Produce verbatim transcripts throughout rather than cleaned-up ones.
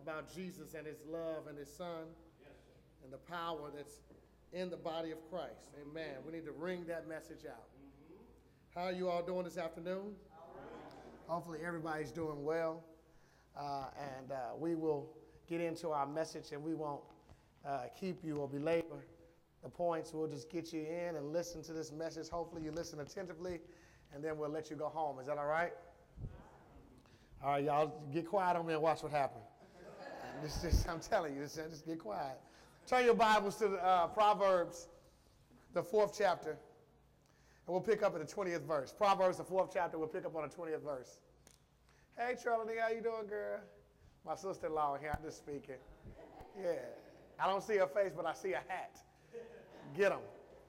about Jesus and his love and his son and the power that's in the body of Christ. Amen. We need to ring that message out. How are you all doing this afternoon? Hopefully everybody's doing well. Uh, and uh, we will get into our message, and we won't uh, keep you or belabor the points. We'll just get you in and listen to this message. Hopefully you listen attentively, and then we'll let you go home. Is that all right? All right, y'all, get quiet on me and watch what happens. This just, I'm telling you, just, just get quiet. Turn your Bibles to uh, Proverbs, the fourth chapter, and we'll pick up at the twentieth verse. Proverbs, the fourth chapter, we'll pick up on the twentieth verse. Hey, Trelanie, how you doing, girl? My sister-in-law here, I'm just speaking. Yeah, I don't see her face, but I see a hat. Get them.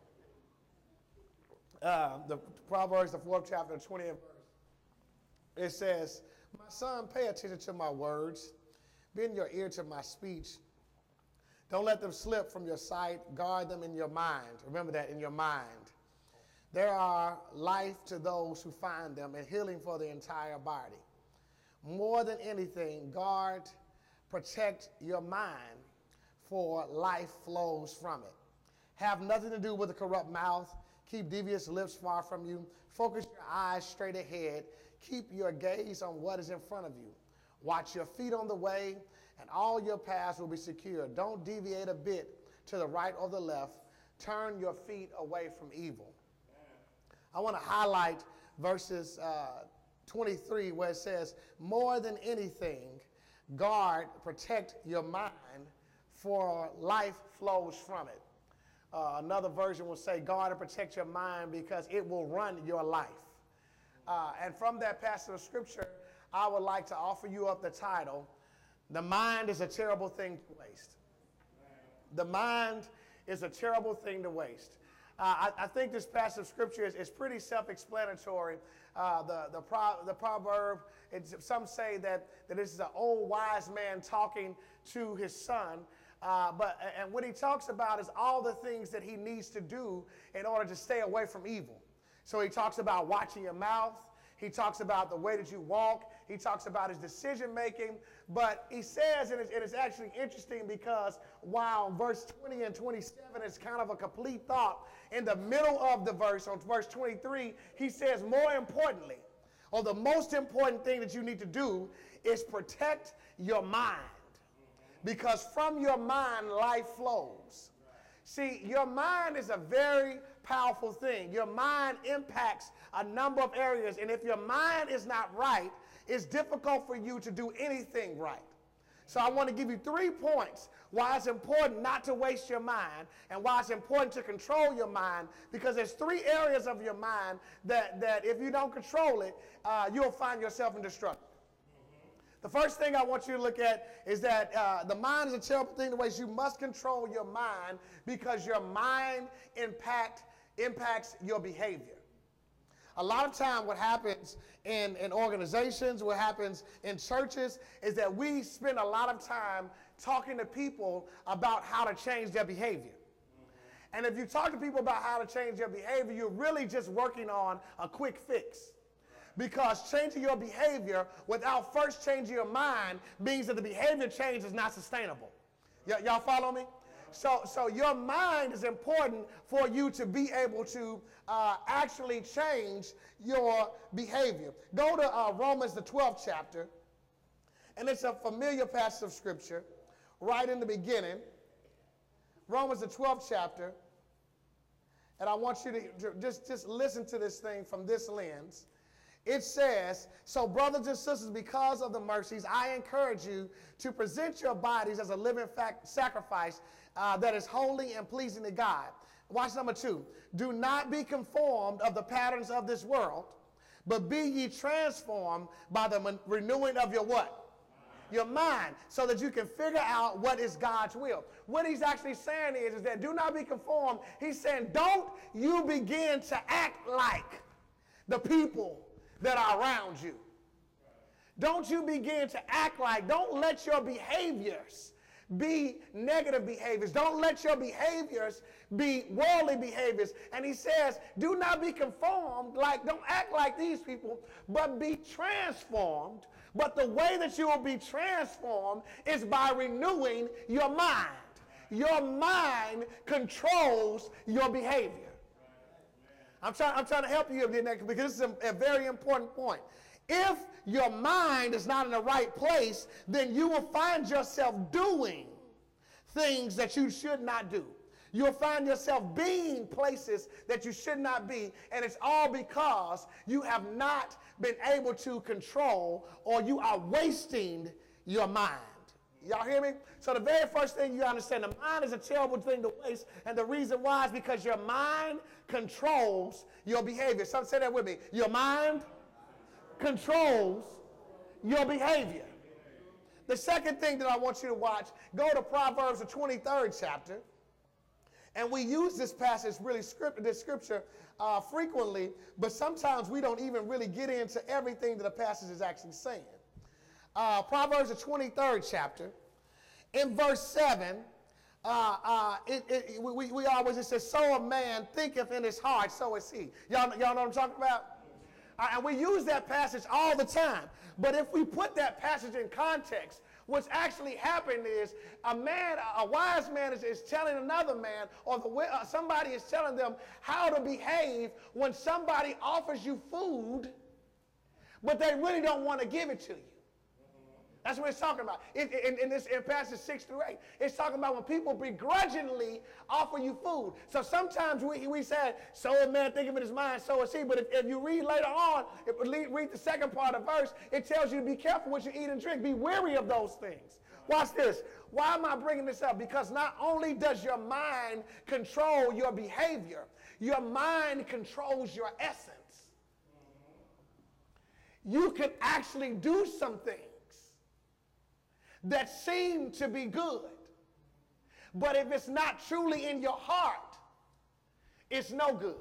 Uh, the Proverbs, the fourth chapter, the twentieth verse. It says, my son, pay attention to my words. Bend your ear to my speech. Don't let them slip from your sight. Guard them in your mind. Remember that, in your mind. There are life to those who find them and healing for the entire body. More than anything, guard, protect your mind, for life flows from it. Have nothing to do with a corrupt mouth. Keep devious lips far from you. Focus your eyes straight ahead. Keep your gaze on what is in front of you. Watch your feet on the way, and all your paths will be secure. Don't deviate a bit to the right or the left. Turn your feet away from evil. I want to highlight verses uh, twenty-three, where it says, more than anything, guard, protect your mind, for life flows from it. Uh, another version will say, guard and protect your mind because it will run your life. Uh, and from that passage of scripture, I would like to offer you up the title, The Mind is a Terrible Thing to Waste. The mind is a terrible thing to waste. Uh, I, I think this passage of scripture is, is pretty self-explanatory. Uh, the, the, pro, the proverb, it's, some say that, that this is an old wise man talking to his son. Uh, but, and what he talks about is all the things that he needs to do in order to stay away from evil. So he talks about watching your mouth. He talks about the way that you walk. He talks about his decision making. But he says, and it's, and it's actually interesting because while verse twenty and twenty-seven is kind of a complete thought, in the middle of the verse, on verse twenty-three, he says, more importantly, or the most important thing that you need to do is protect your mind. Because from your mind, life flows. See, your mind is a very powerful thing. Your mind impacts a number of areas, and if your mind is not right, it's difficult for you to do anything right. So I want to give you three points why it's important not to waste your mind and why it's important to control your mind, because there's three areas of your mind that, that if you don't control it, uh, you'll find yourself in destruction. The first thing I want you to look at is that uh, the mind is a terrible thing to waste. You must control your mind because your mind impact, impacts your behavior. A lot of time what happens in, in organizations, what happens in churches, is that we spend a lot of time talking to people about how to change their behavior. And if you talk to people about how to change their behavior, you're really just working on a quick fix. Because changing your behavior without first changing your mind means that the behavior change is not sustainable. Y- y'all follow me? So, so your mind is important for you to be able to uh, actually change your behavior. Go to uh, Romans, the twelfth chapter, and it's a familiar passage of scripture right in the beginning. Romans, the twelfth chapter, and I want you to, to just, just listen to this thing from this lens. It says, so brothers and sisters, because of the mercies, I encourage you to present your bodies as a living fact, sacrifice uh, that is holy and pleasing to God. Watch number two. Do not be conformed of the patterns of this world, but be ye transformed by the renewing of your what? Your mind, so that you can figure out what is God's will. What he's actually saying is, is that do not be conformed. He's saying, don't you begin to act like the people that are around you. Don't you begin to act like, don't let your behaviors be negative behaviors. Don't let your behaviors be worldly behaviors. And he says, do not be conformed, like, don't act like these people, but be transformed But the way that you will be transformed is by renewing your mind. Your mind controls your behavior. I'm trying, I'm trying to help you because this is a, a very important point. If your mind is not in the right place, then you will find yourself doing things that you should not do. You'll find yourself being places that you should not be, and it's all because you have not been able to control, or you are wasting your mind. Y'all hear me? So the very first thing you understand, the mind is a terrible thing to waste, and the reason why is because your mind controls your behavior. Some say that with me. Your mind controls your behavior. The second thing that I want you to watch, go to Proverbs, the twenty-third chapter. And we use this passage, really, script, this scripture, uh, frequently, but sometimes we don't even really get into everything that the passage is actually saying. Uh, Proverbs, the twenty-third chapter, in verse seven, uh, uh, it, it, we, we always, it says, so a man thinketh in his heart, so is he. Y'all, y'all know what I'm talking about? Uh, and we use that passage all the time. But if we put that passage in context, what's actually happened is a man, a wise man is, is telling another man, or the, uh, somebody is telling them how to behave when somebody offers you food, but they really don't want to give it to you. That's what it's talking about. In, in, in this in passage six through eight, it's talking about when people begrudgingly offer you food. So sometimes we, we say, so a man think of it in his mind, so is he. But if, if you read later on, if, read the second part of the verse, it tells you to be careful what you eat and drink. Be wary of those things. Watch this. Why am I bringing this up? Because not only does your mind control your behavior, your mind controls your essence. You can actually do some things that seem to be good, but if it's not truly in your heart, it's no good.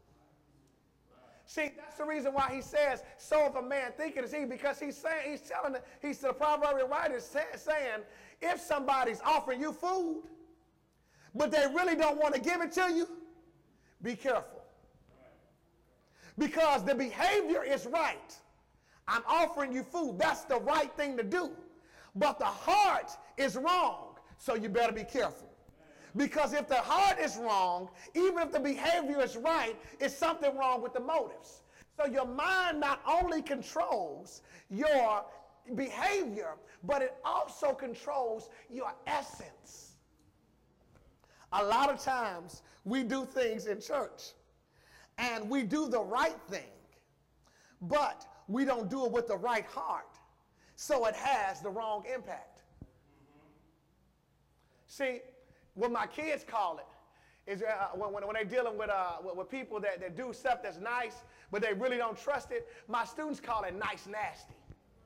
See, that's the reason why he says, so if a man thinketh is he, because he's saying, he's telling, he's the proverbial writer saying, if somebody's offering you food, but they really don't want to give it to you, be careful. Because the behavior is right. I'm offering you food. That's the right thing to do. But the heart is wrong, so you better be careful. Because if the heart is wrong, even if the behavior is right, it's something wrong with the motives. So your mind not only controls your behavior, but it also controls your essence. A lot of times we do things in church, and we do the right thing, but we don't do it with the right heart. So it has the wrong impact. See, what my kids call it is uh, when, when, when they're dealing with, uh, with, with people that, that do stuff that's nice, but they really don't trust it, my students call it nice nasty.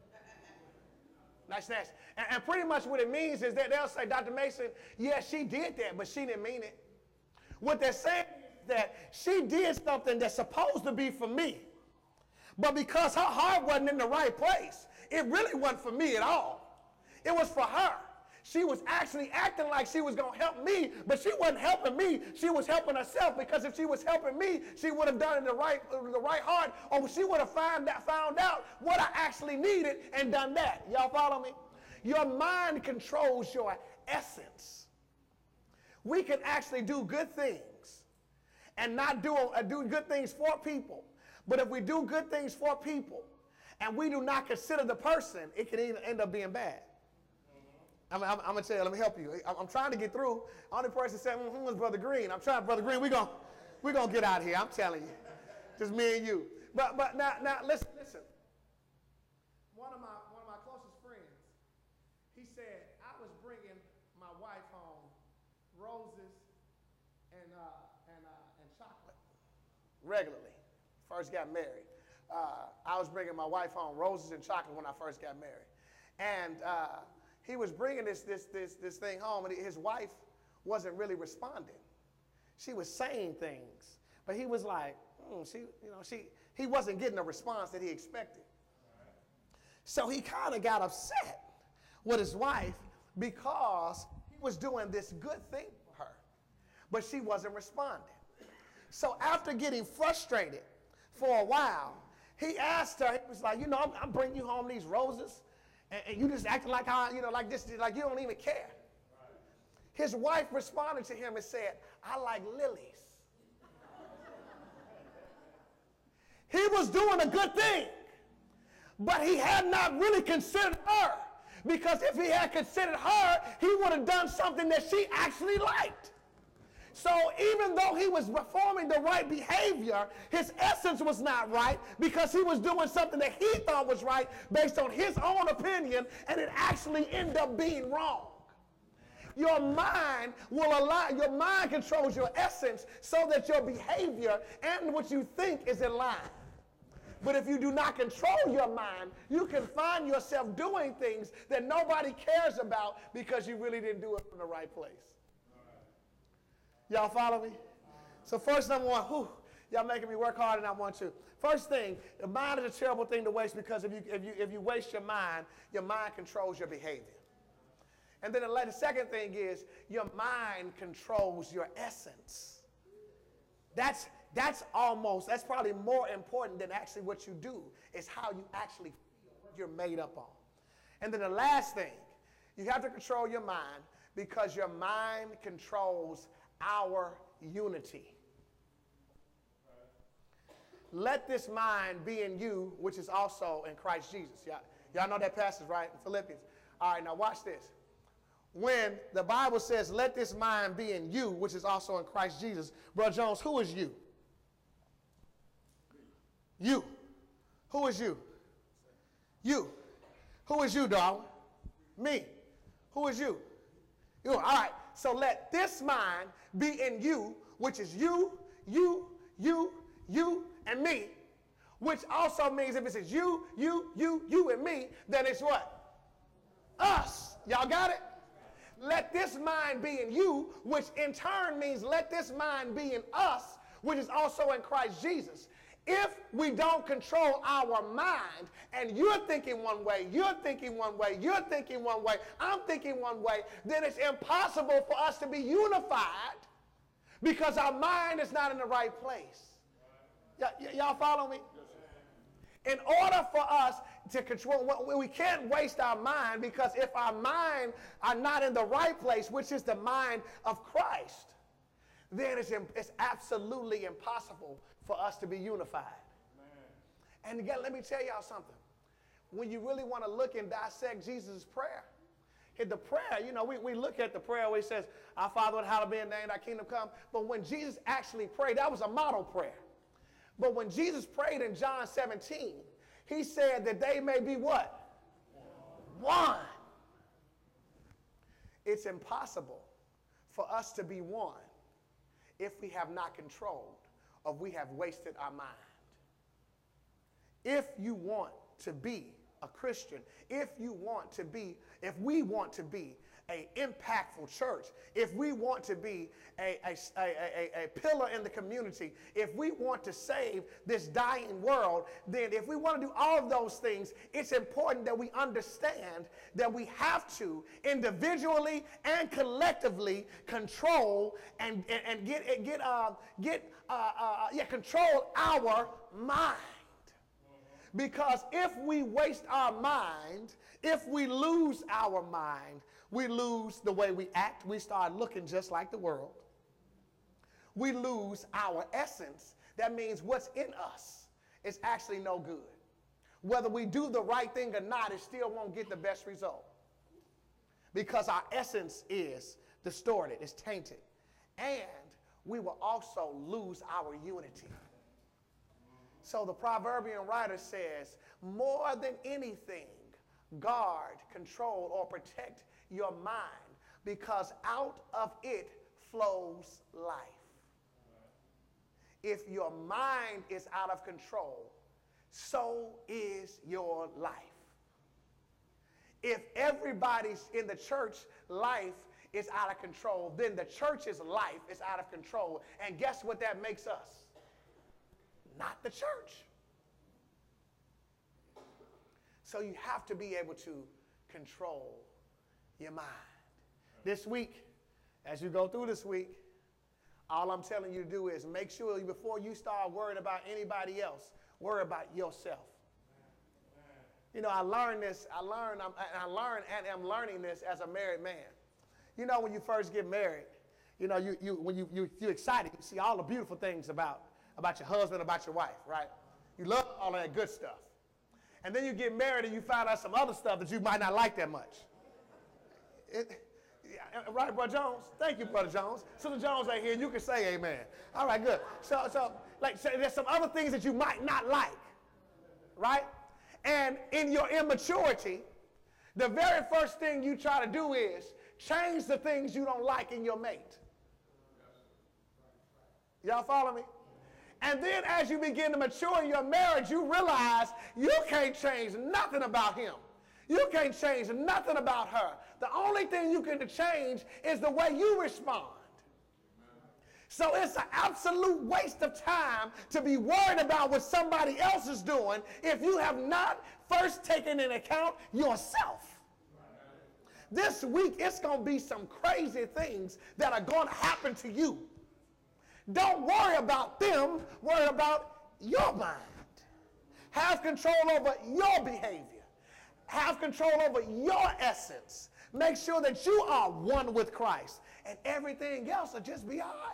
Nice nasty. And, and pretty much what it means is that they'll say, Doctor Mason, yeah, she did that, but she didn't mean it. What they're saying is that she did something that's supposed to be for me, but because her heart wasn't in the right place, it really wasn't for me at all. It was for her. She was actually acting like she was going to help me, but she wasn't helping me. She was helping herself, because if she was helping me, she would have done it in the right, the right heart, or she would have found out, found out what I actually needed and done that. Y'all follow me? Your mind controls your essence. We can actually do good things and not do, uh, do good things for people. But if we do good things for people, and we do not consider the person, it can end up being bad. I'm, I'm, I'm going to tell you, let me help you. I'm, I'm trying to get through. Only person said, mm-hmm, was Brother Green. I'm trying, Brother Green, we're going we're gonna get out of here. I'm telling you. Just me and you. But but now, now listen, listen. One of my, one of my closest friends, he said, I was bringing my wife home roses and, uh, and, uh, and chocolate regularly. First got married. Uh, I was bringing my wife home roses and chocolate when I first got married. And uh, he was bringing this, this, this, this thing home, and his wife wasn't really responding. She was saying things, but he was like, mm, she, you know, she, he wasn't getting the response that he expected. So he kind of got upset with his wife because he was doing this good thing for her, but she wasn't responding. So after getting frustrated for a while, he asked her, he was like, you know, I'm, I'm bringing you home these roses, and, and you just acting like how, you know, like this, like you don't even care. His wife responded to him and said, I like lilies. He was doing a good thing, but he had not really considered her, because if he had considered her, he would have done something that she actually liked. So even though he was performing the right behavior, his essence was not right, because he was doing something that he thought was right based on his own opinion, and it actually ended up being wrong. Your mind will allow, your mind controls your essence so that your behavior and what you think is in line. But if you do not control your mind, you can find yourself doing things that nobody cares about because you really didn't do it from the right place. Y'all follow me? So first, number one, whew, y'all making me work harder than I want to. First thing, the mind is a terrible thing to waste, because if you, if you, if you waste your mind, your mind controls your behavior. And then the second thing is your mind controls your essence. That's, that's almost, that's probably more important than actually what you do, is how you actually feel, what you're made up on. And then the last thing, you have to control your mind, because your mind controls our unity. Let this mind be in you, which is also in Christ Jesus. Y'all, y'all know that passage, right? In Philippians. All right, now watch this. When the Bible says, let this mind be in you, which is also in Christ Jesus, Brother Jones, who is you? You. Who is you? You. Who is you, darling? Me. Who is you? You. All right. So let this mind be in you, which is you, you, you, you, and me, which also means if it says you, you, you, you, and me, then it's what? Us. Y'all got it? Let this mind be in you, which in turn means let this mind be in us, which is also in Christ Jesus. If we don't control our mind, and you're thinking one way, you're thinking one way, you're thinking one way, I'm thinking one way, then it's impossible for us to be unified, because our mind is not in the right place. Y'all follow me? In order for us to control, we can't waste our mind, because if our mind are not in the right place, which is the mind of Christ, then it's, it's absolutely impossible for us to be unified. Man. And again, let me tell y'all something. When you really want to look and dissect Jesus' prayer, the prayer, you know, we, we look at the prayer where he says, our Father, hallowed be thy name, thy kingdom come. But when Jesus actually prayed, that was a model prayer. But when Jesus prayed in John seventeen, he said that they may be what? One. One. It's impossible for us to be one if we have not controlled, or we have wasted our mind. If you want to be a Christian, if you want to be, if we want to be an impactful church, if we want to be a, a, a, a, a pillar in the community, if we want to save this dying world, then if we want to do all of those things, it's important that we understand that we have to individually and collectively control and, and, and get, get, uh, get uh, uh, yeah, control our mind. Because if we waste our mind, if we lose our mind, we lose the way we act. We start looking just like the world. We lose our essence. That means what's in us is actually no good. Whether we do the right thing or not, it still won't get the best result. Because our essence is distorted, it's tainted. And we will also lose our unity. So the proverbian writer says, more than anything, guard, control, or protect your mind, because out of it flows life. If your mind is out of control, so is your life. If everybody's in the church life is out of control, then the church's life is out of control. And guess what that makes us? Not the church. So you have to be able to control your mind. This week, as you go through this week, all I'm telling you to do is make sure before you start worrying about anybody else, Worry about yourself. You know, I learned this, I learned, I'm, I learned and am learning this as a married man. You know, when you first get married, you know, you, you, when you, you, you're excited, you see all the beautiful things about, about your husband, about your wife, right? You love all of that good stuff. And then you get married and you find out some other stuff that you might not like that much. It, yeah, right, Brother Jones? Thank you, Brother Jones. Sister Jones ain't here. You can say amen. All right, good. So, so like, so there's some other things that you might not like, right? And in your immaturity, the very first thing you try to do is change the things you don't like in your mate. Y'all follow me? And then as you begin to mature in your marriage, you realize you can't change nothing about him. You can't change nothing about her. The only thing you can change is the way you respond. So it's an absolute waste of time to be worried about what somebody else is doing if you have not first taken into account yourself. This week, it's going to be some crazy things that are going to happen to you. Don't worry about them. Worry about your mind. Have control over your behavior. Have control over your essence. Make sure that you are one with Christ. And everything else will just be all right.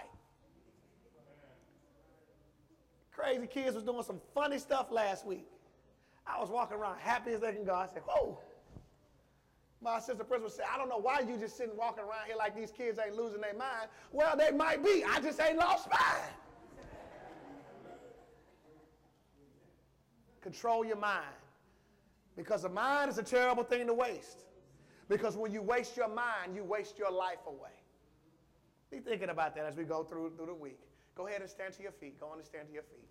Crazy kids was doing some funny stuff last week. I was walking around happy as they can go. I said, whoa. My assistant principal said, I don't know why you just sitting walking around here like these kids ain't losing their mind. Well, they might be. I just ain't lost mine. Control your mind. Because the mind is a terrible thing to waste. Because when you waste your mind, you waste your life away. Be thinking about that as we go through, through the week. Go ahead and stand to your feet. Go on and stand to your feet.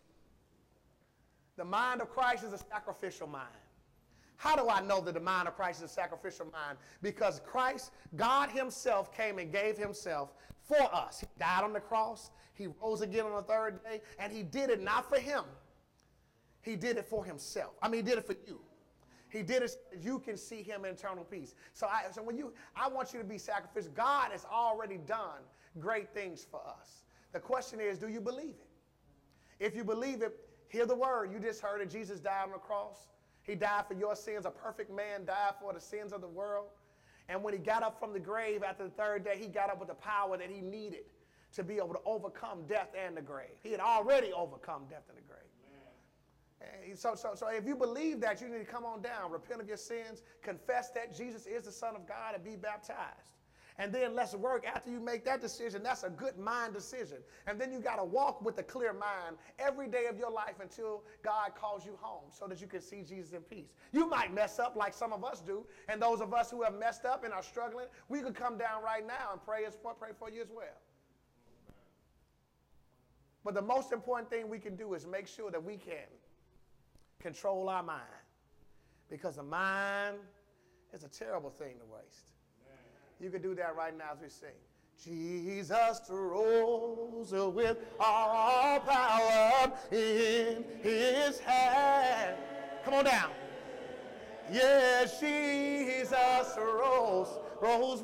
The mind of Christ is a sacrificial mind. How do I know that the mind of Christ is a sacrificial mind? Because Christ, God himself came and gave himself for us. He died on the cross. He rose again on the third day. And he did it not for him. He did it for himself. I mean, he did it for you. He did it so that you can see him in eternal peace. So, I, so when you, I want you to be sacrificial. God has already done great things for us. The question is, do you believe it? If you believe it, hear the word. You just heard that Jesus died on the cross. He died for your sins. A perfect man died for the sins of the world. And when he got up from the grave after the third day, he got up with the power that he needed to be able to overcome death and the grave. He had already overcome death and the grave. And so, so, so if you believe that, you need to come on down, repent of your sins, confess that Jesus is the Son of God, and be baptized. And then let's work after you make that decision. That's a good mind decision. And then you got to walk with a clear mind every day of your life until God calls you home so that you can see Jesus in peace. You might mess up like some of us do. And those of us who have messed up and are struggling, we could come down right now and pray, as, pray for you as well. But the most important thing we can do is make sure that we can control our mind. Because the mind is a terrible thing to waste. You can do that right now as we sing. Jesus rose with all power in his hand. Come on down. Yes, Jesus rose, rose